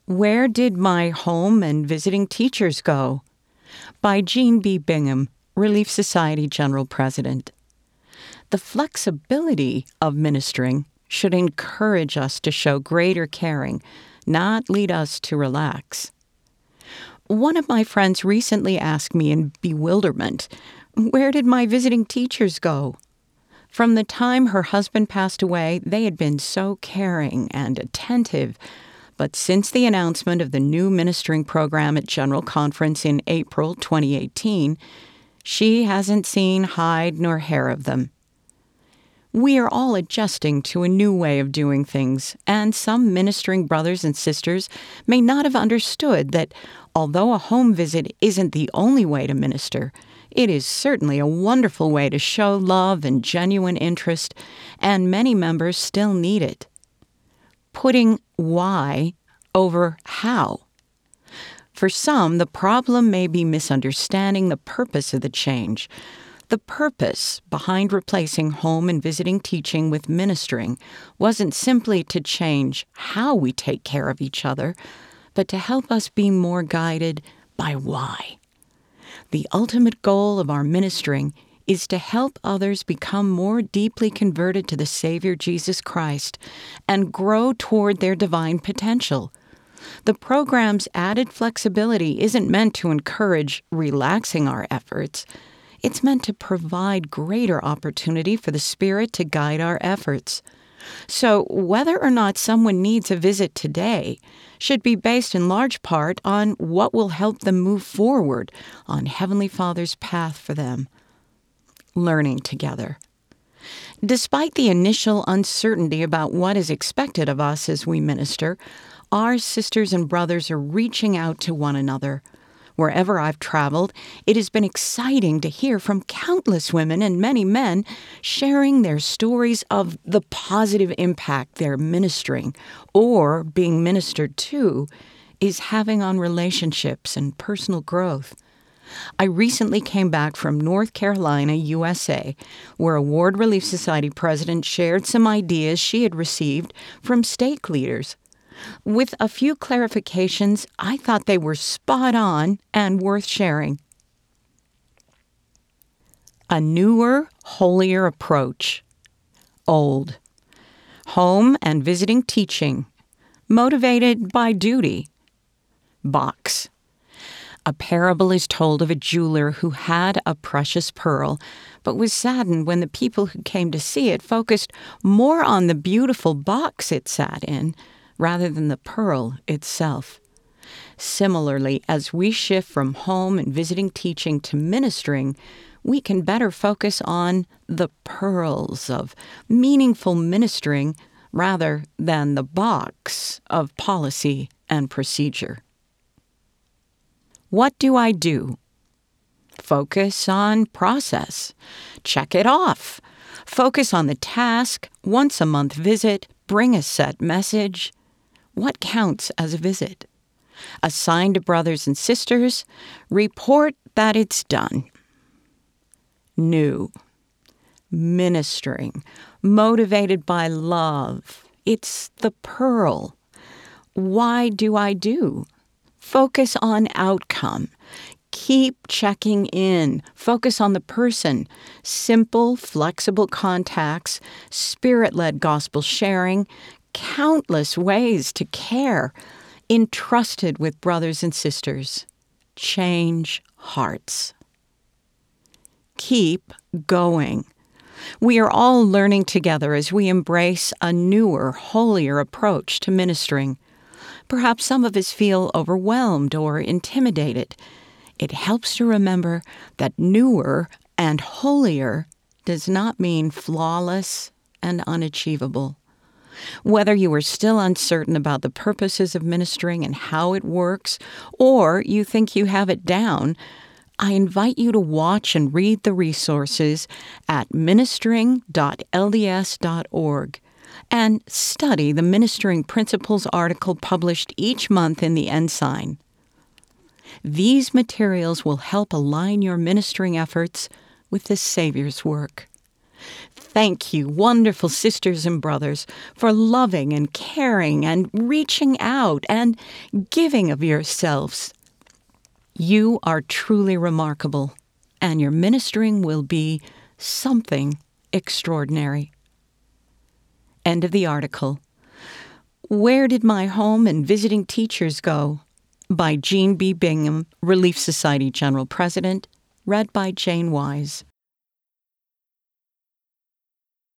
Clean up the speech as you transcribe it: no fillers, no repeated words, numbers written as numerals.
Where Did My Home and Visiting Teachers Go? By Jean B. Bingham, Relief Society General President. The flexibility of ministering should encourage us to show greater caring, not lead us to relax. One of my friends recently asked me in bewilderment, "Where did my visiting teachers go?" From the time her husband passed away, they had been so caring and attentive. But since the announcement of the new ministering program at General Conference in April 2018, she hasn't seen hide nor hair of them. We are all adjusting to a new way of doing things, and some ministering brothers and sisters may not have understood that although a home visit isn't the only way to minister, it is certainly a wonderful way to show love and genuine interest, and many members still need it. Putting why over how. For some, the problem may be misunderstanding the purpose of the change. The purpose behind replacing home and visiting teaching with ministering wasn't simply to change how we take care of each other, but to help us be more guided by why. The ultimate goal of our ministering is to help others become more deeply converted to the Savior Jesus Christ and grow toward their divine potential. The program's added flexibility isn't meant to encourage relaxing our efforts. It's meant to provide greater opportunity for the Spirit to guide our efforts. So whether or not someone needs a visit today should be based in large part on what will help them move forward on Heavenly Father's path for them. Learning together. Despite the initial uncertainty about what is expected of us as we minister, our sisters and brothers are reaching out to one another. Wherever I've traveled, it has been exciting to hear from countless women and many men sharing their stories of the positive impact their ministering or being ministered to is having on relationships and personal growth. I recently came back from North Carolina, USA, where a Ward Relief Society president shared some ideas she had received from stake leaders. With a few clarifications, I thought they were spot on and worth sharing. A newer, holier approach. Old. Home and visiting teaching. Motivated by duty. Box. A parable is told of a jeweler who had a precious pearl, but was saddened when the people who came to see it focused more on the beautiful box it sat in rather than the pearl itself. Similarly, as we shift from home and visiting teaching to ministering, we can better focus on the pearls of meaningful ministering rather than the box of policy and procedure. What do I do? Focus on process. Check it off. Focus on the task, once a month visit, bring a set message. What counts as a visit? Assign to brothers and sisters. Report that it's done. New. Ministering. Motivated by love. It's the pearl. Why do I do? Focus on outcome. Keep checking in. Focus on the person. Simple, flexible contacts, Spirit-led gospel sharing, countless ways to care, entrusted with brothers and sisters. Change hearts. Keep going. We are all learning together as we embrace a newer, holier approach to ministering. Perhaps some of us feel overwhelmed or intimidated. It helps to remember that newer and holier does not mean flawless and unachievable. Whether you are still uncertain about the purposes of ministering and how it works, or you think you have it down, I invite you to watch and read the resources at ministering.lds.org. and study the Ministering Principles article published each month in the Ensign. These materials will help align your ministering efforts with the Savior's work. Thank you, wonderful sisters and brothers, for loving and caring and reaching out and giving of yourselves. You are truly remarkable, and your ministering will be something extraordinary. End of the article. Where Did My Home and Visiting Teachers Go? By Jean B. Bingham, Relief Society General President, read by Jane Wise.